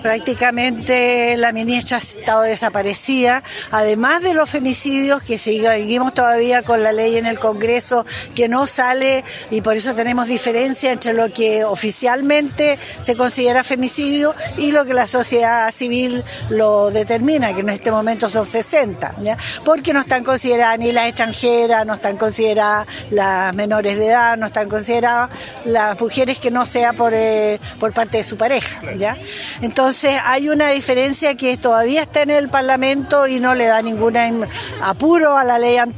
Prácticamente la ministra ha estado desaparecida, además de los femicidios que seguimos todavía con la ley en el Congreso que no sale, y por eso tenemos diferencia entre lo que oficialmente se considera femicidio y lo que la sociedad civil lo determina, que en este momento son 60, ¿ya? Porque no están consideradas ni las extranjeras, no están consideradas las menores de edad, no están consideradas las mujeres que no sea por parte de su pareja, ¿ya? Entonces hay una diferencia que todavía está en el Parlamento y no le da ningún apuro a la ley anterior.